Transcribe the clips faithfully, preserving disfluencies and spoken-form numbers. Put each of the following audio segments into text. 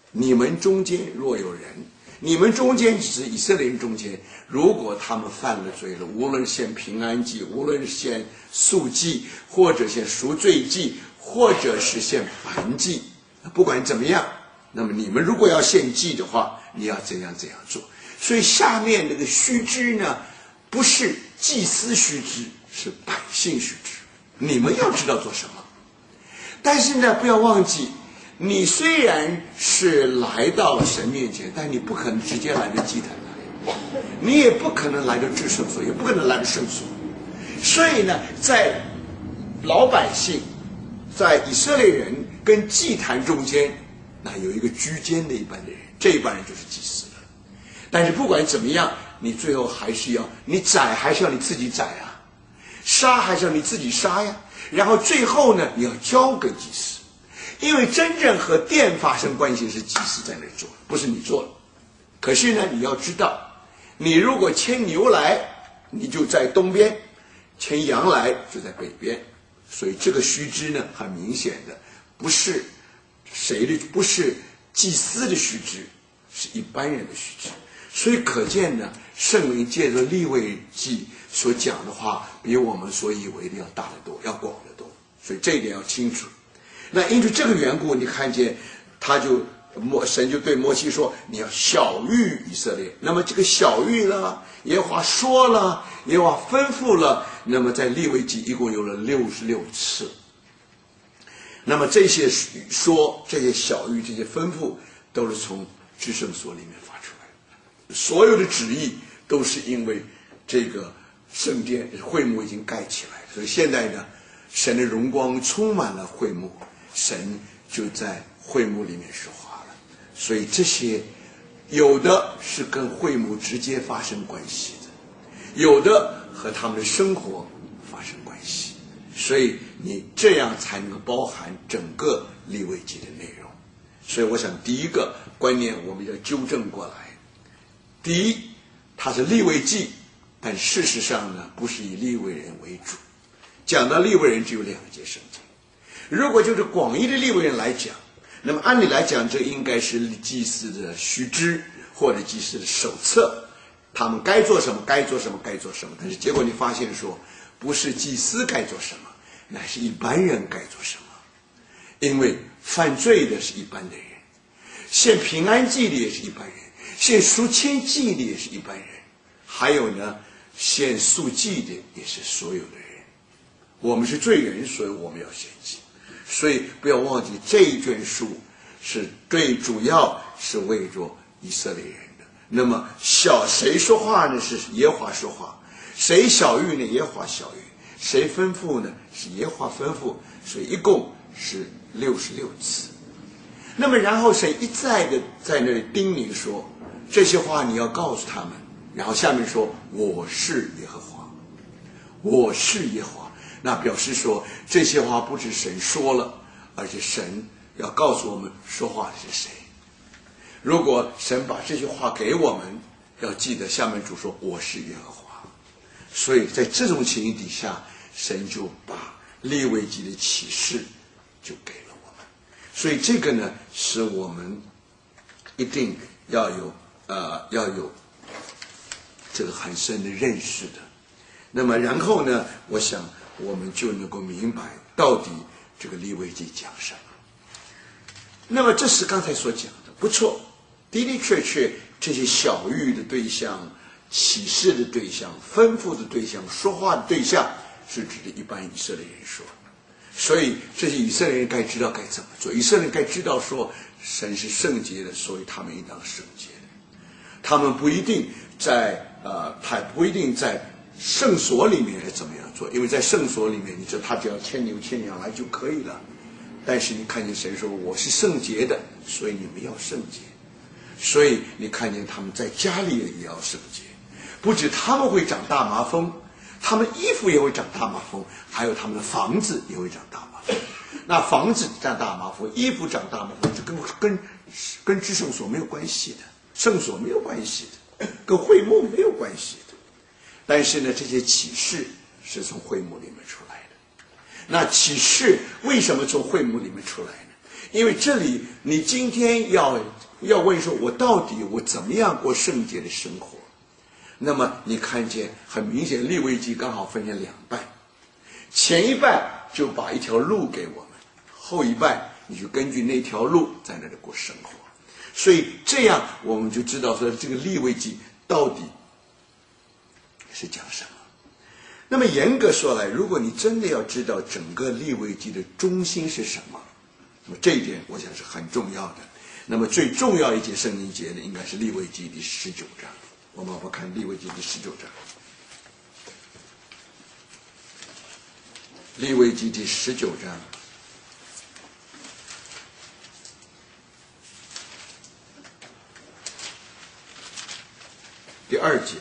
你们中间若有人，你们中间只是以色列人中间，如果他们犯了罪了，无论献平安祭，无论是献素祭，或者献赎罪祭，或者是献燔祭，不管怎么样，那么你们如果要献祭的话，你要怎样怎样做。所以下面那个须知呢，不是祭司须知，是百姓须知。你们要知道做什么。但是呢，不要忘记，你虽然是来到了神面前，但你不可能直接来到祭坛那里，你也不可能来到至圣所，也不可能来到圣所。所以呢，在老百姓，在以色列人跟祭坛中间，那有一个居间的一般的人，这一般人就是祭司了。但是不管怎么样，你最后还是要，你宰还是要你自己宰啊，杀还是要你自己杀呀。然后最后呢，你要交给祭司，因为真正和殿发生关系是祭司在那儿做，不是你做了。可是呢，你要知道，你如果牵牛来，你就在东边；牵羊来就在北边。所以这个须知呢，很明显的不是谁的，不是祭司的须知，是一般人的须知。所以可见呢，圣灵借着利未记所讲的话，比我们所以为的要大得多，要广得多。所以这一点要清楚。那因为这个缘故，你看见他就摩神就对摩西说：“你要晓谕以色列。”那么这个晓谕了，耶和华说了，耶和华吩咐了。那么在利未记一共有了六十六次。那么这些说、这些晓谕、这些吩咐，都是从至圣所里面发出来的。所有的旨意都是因为这个圣殿会幕已经盖起来，所以现在呢，神的荣光充满了会幕，神就在会幕里面说话了。所以这些有的是跟会幕直接发生关系的，有的和他们的生活发生关系，所以你这样才能够包含整个利未记的内容。所以我想第一个观念我们要纠正过来。第一，它是利未记，但事实上呢，不是以利未人为主。讲到利未人只有两节圣经。如果就是广义的利未人来讲，那么按理来讲，这应该是祭司的须知或者祭司的手册，他们该做什么该做什么该做什么。但是结果你发现说，不是祭司该做什么，乃是一般人该做什么。因为犯罪的是一般的人，献平安祭的也是一般人，献赎愆祭的也是一般人，还有呢，献素祭的也是所有的人。我们是罪人，所以我们要献祭。所以不要忘记，这一卷书是最主要是为着以色列人的。那么小谁说话呢？是耶和华说话。谁晓谕呢？耶和华晓谕。谁吩咐呢？是耶和华吩咐。所以一共是六十六次。那么然后神一再的在那里叮咛说，这些话你要告诉他们。然后下面说，我是耶和华，我是耶和华。那表示说，这些话不止神说了，而且神要告诉我们说话的是谁。如果神把这些话给我们，要记得下面主说我是耶和华。所以在这种情形底下，神就把利未记的启示就给了我们。所以这个呢，是我们一定要有呃要有这个很深的认识的。那么然后呢，我想我们就能够明白到底这个利未记讲什么。那么这是刚才所讲的，不错，的的确确这些晓谕的对象、启示的对象、吩咐的对象、说话的对象，是指的一般以色列人说。所以这些以色列人该知道该怎么做，以色列人该知道说神是圣洁的，所以他们应当圣洁的。他们不一定在呃，他不一定在圣所里面是怎么样做，因为在圣所里面，你知道他只要牵牛牵羊来就可以了。但是你看见神说我是圣洁的，所以你们要圣洁。所以你看见他们在家里也要圣洁，不止他们会长大麻风，他们衣服也会长大麻风，还有他们的房子也会长大麻风。那房子长大麻风，衣服长大麻风，这跟跟跟至圣所没有关系的，圣所没有关系的，跟会幕没有关系的。但是呢，这些启示是从会幕里面出来的。那启示为什么从会幕里面出来呢？ 因为这里你今天要要问说，我到底我怎么样过圣洁的生活？那么你看见很明显，利未记刚好分成两半，前一半就把一条路给我们，后一半你就根据那条路在那里过生活。所以这样我们就知道说，这个利未记到底是讲什么。那么严格说来，如果你真的要知道整个利未记的中心是什么，那么这一点我想是很重要的。那么最重要一节圣经节呢，应该是利未记第十九章。我们好看利未记第十九章。利未记第十九章第二节，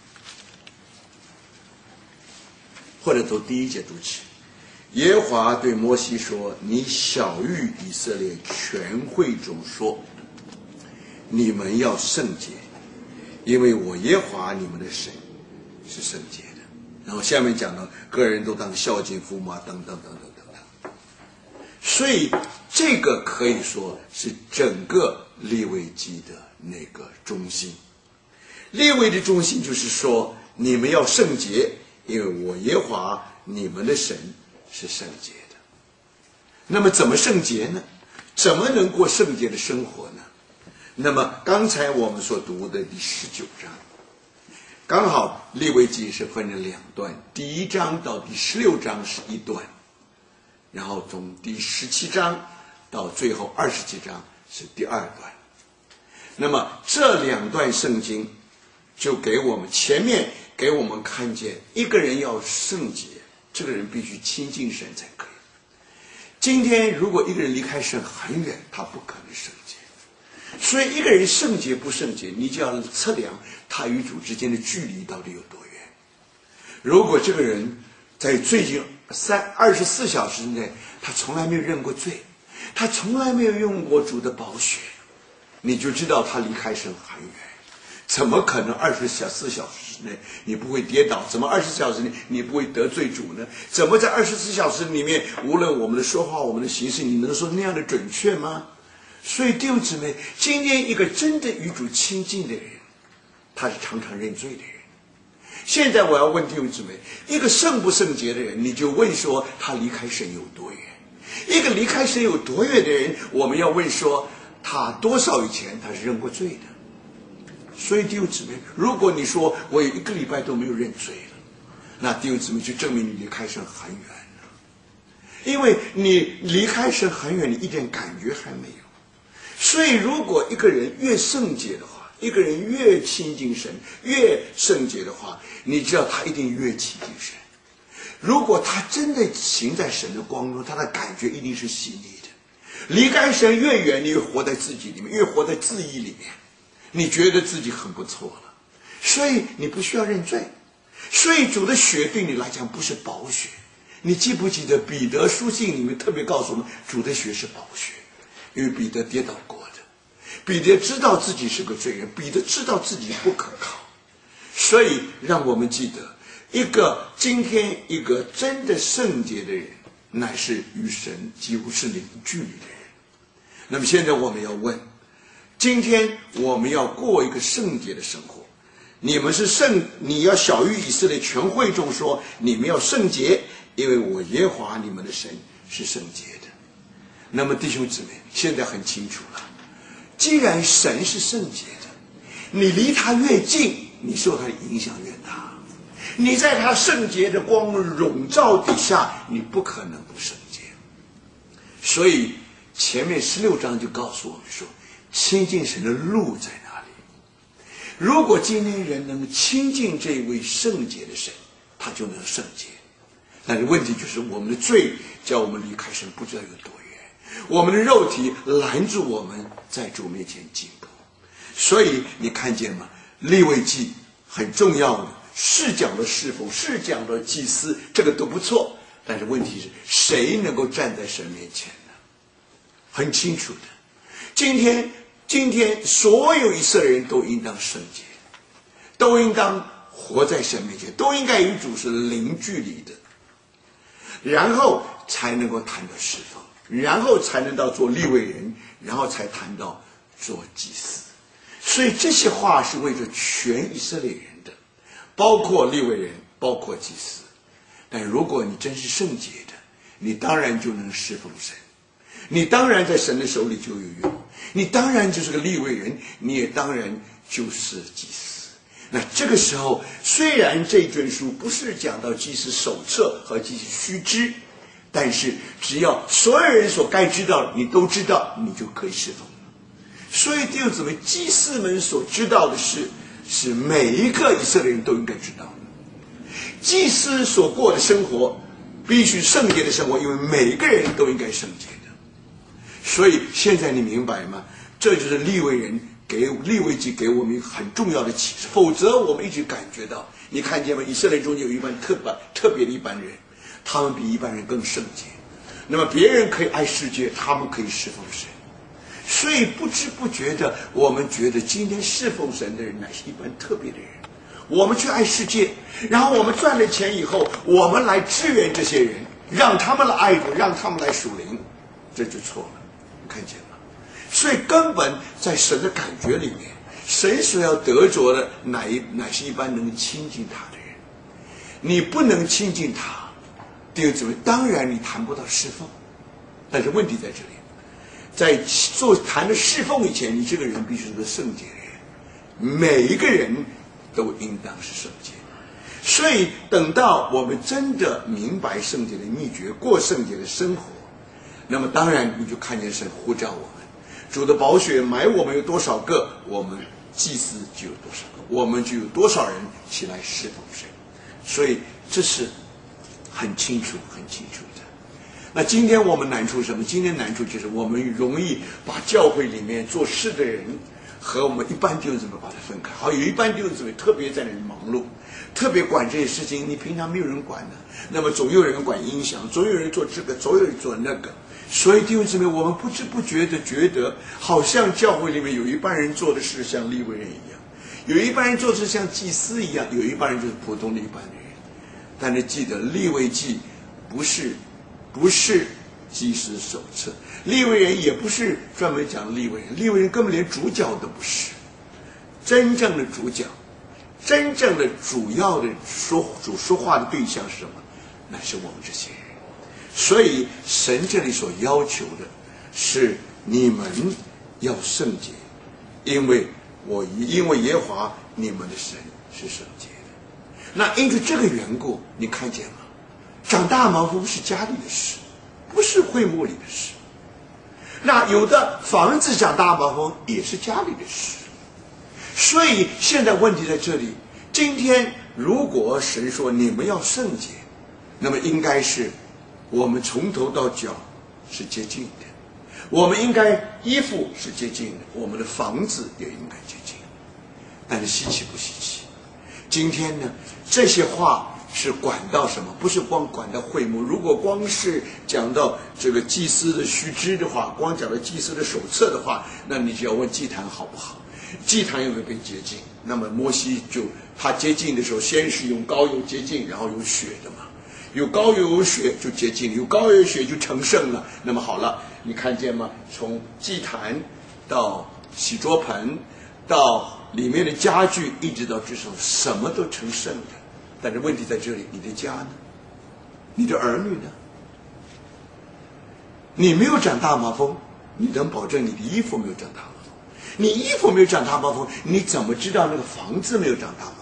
或者从第一节读起。耶和华对摩西说：“你晓谕以色列全会众说，你们要圣洁，因为我耶和华你们的神是圣洁的。”然后下面讲到个人都当孝敬父母啊，等等等等等等。所以这个可以说是整个利未记的那个中心。利未的中心就是说，你们要圣洁，因为我耶和华你们的神是圣洁的。那么怎么圣洁呢？怎么能过圣洁的生活呢？那么刚才我们所读的第十九章，刚好利未记是分成两段，第一章到第十六章是一段，然后从第十七章到最后二十七章是第二段。那么这两段圣经就给我们前面给我们看见，一个人要圣洁，这个人必须亲近神才可以。今天如果一个人离开神很远，他不可能圣洁。所以一个人圣洁不圣洁，你就要测量他与主之间的距离到底有多远。如果这个人在最近三二十四小时内，他从来没有认过罪，他从来没有用过主的宝血，你就知道他离开神很远。怎么可能二十四小时内你不会跌倒？怎么二十四小时内你不会得罪主呢？怎么在二十四小时里面，无论我们的说话，我们的行事，你能说那样的准确吗？所以弟兄姊妹，今天一个真的与主亲近的人，他是常常认罪的人。现在我要问弟兄姊妹，一个圣不圣洁的人，你就问说他离开神有多远？一个离开神有多远的人，我们要问说他多少以前他是认过罪的。所以弟兄姊妹，如果你说我有一个礼拜都没有认罪了，那弟兄姊妹就证明你离开神很远了。因为你离开神很远，你一点感觉还没有。所以如果一个人越圣洁的话，一个人越亲近神，越圣洁的话，你知道他一定越亲近神。如果他真的行在神的光中，他的感觉一定是细腻的。离开神越远，你越活在自己里面，越活在自义里面，你觉得自己很不错了，所以你不需要认罪。所以主的血对你来讲不是宝血。你记不记得彼得书信里面特别告诉我们，主的血是宝血，因为彼得跌倒过的，彼得知道自己是个罪人，彼得知道自己不可靠。所以让我们记得，一个今天一个真的圣洁的人，乃是与神几乎是零距离的人。那么现在我们要问，今天我们要过一个圣洁的生活，你们是圣，你要晓谕以色列全会众说，你们要圣洁，因为我耶和华你们的神是圣洁的。那么弟兄姊妹，现在很清楚了，既然神是圣洁的，你离他越近，你受他的影响越大。你在他圣洁的光笼罩底下，你不可能不圣洁。所以前面十六章就告诉我们说，亲近神的路在哪里？如果今天人能亲近这位圣洁的神，他就能圣洁。但是问题就是我们的罪叫我们离开神不知道有多远，我们的肉体拦住我们在主面前进步。所以你看见吗？利未记很重要的，是讲的侍奉，是讲的祭司，这个都不错。但是问题是谁能够站在神面前呢？很清楚的，今天今天所有以色列人都应当圣洁，都应当活在神面前，都应该与主是零距离的，然后才能够谈到侍奉。 然后才能到做利未人，然后才谈到做祭司。所以这些话是为着全以色列人的，包括利未人，包括祭司。但如果你真是圣洁的，你当然就能侍奉神，你当然在神的手里就有用，你当然就是个利未人，你也当然就是祭司。那这个时候，虽然这卷书不是讲到祭司手册和祭司须知，但是只要所有人所该知道的你都知道，你就可以侍奉了。所以弟兄姊妹，祭司们所知道的事是每一个以色列人都应该知道的。祭司所过的生活必须圣洁的生活，因为每个人都应该圣洁的。所以现在你明白吗？这就是利未人给利未记给我们很重要的启示。否则我们一直感觉到，你看见吗？以色列中间有一班特别特别的一班人，他们比一般人更圣洁。那么别人可以爱世界，他们可以侍奉神。所以不知不觉的，我们觉得今天侍奉神的人乃是一般特别的人。我们去爱世界，然后我们赚了钱以后，我们来支援这些人，让他们来爱主，让他们来属灵，这就错了。看见吗？所以根本在神的感觉里面，神所要得着的乃一乃是一般能亲近他的人。你不能亲近他，弟兄姊妹，当然你谈不到侍奉。但是问题在这里，在做谈的侍奉以前，你这个人必须是个圣洁的人，每一个人都应当是圣洁。所以等到我们真的明白圣洁的秘诀，过圣洁的生活，那么当然你就看见神呼召我们，主的宝血买我们有多少个，我们祭司就有多少个，我们就有多少人起来侍奉神。所以这是很清楚很清楚的。那今天我们难处什么？今天难处就是我们容易把教会里面做事的人和我们一般弟兄姊妹把它分开。好，有一般弟兄姊妹特别在那里忙碌，特别管这些事情，你平常没有人管的，那么总有人管音响，总有人做这个，总有人做那个。所以弟兄姊妹，我们不知不觉的觉得好像教会里面有一半人做的事像利未人一样，有一半人做的事像祭司一样，有一半人就是普通的一般的人。但是记得利未记不是不是祭司手册，利未人也不是专门讲利未人，利未人根本连主角都不是。真正的主角，真正的主要的说主说话的对象是什么？那是我们这些人。所以神这里所要求的是你们要圣洁，因为我因为耶和华你们的神是圣洁的。那因此这个缘故，你看见吗？长大麻风是家里的事，不是会幕里的事。那有的房子长大麻风也是家里的事。所以现在问题在这里，今天如果神说你们要圣洁，那么应该是我们从头到脚是接近的，我们应该衣服是接近的，我们的房子也应该接近。但是稀奇不稀奇？今天呢，这些话是管到什么？不是光管到会幕。如果光是讲到这个祭司的须知的话，光讲到祭司的手册的话，那你就要问祭坛好不好？祭坛有没有被洁净？那么摩西就他洁净的时候，先是用膏油洁净，然后有血的嘛。有膏油有血就洁净，有膏油有血就成圣了。那么好了，你看见吗？从祭坛到洗桌盆，到里面的家具，一直到至少什么都成圣的。但是问题在这里，你的家呢？你的儿女呢？你没有长大麻风，你能保证你的衣服没有长大麻风？你衣服没有长大麻风，你怎么知道那个房子没有长大麻风？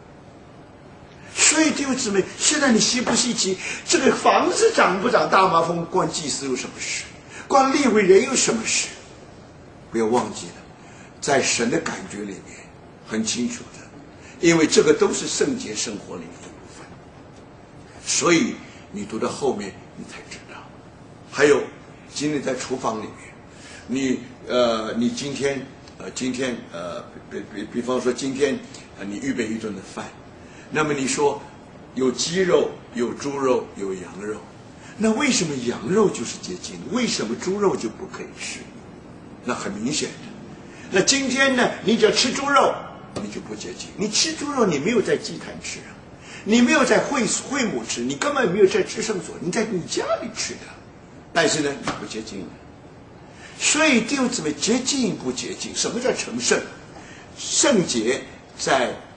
所以弟兄姊妹，现在你稀不稀奇？这个房子长不长大麻风，关祭司有什么事？关利未人有什么事？不要忘记了，在神的感觉里面很清楚的，因为这个都是圣洁生活里面的部分。所以你读到后面，你才知道。还有，今天在厨房里面，你呃，你今天呃，今天呃，比比比方说今天呃，你预备一顿的饭。那么你说有鸡肉有猪肉有羊肉，那为什么羊肉就是洁净，为什么猪肉就不可以吃？那很明显的。那今天呢，你只要吃猪肉你就不洁净，你吃猪肉你没有在祭坛吃啊，你没有在会会幕吃，你根本没有在至圣所，你在你家里吃的， 但是呢，你不洁净。所以弟兄姊妹，洁净不洁净？什么叫成圣？圣洁在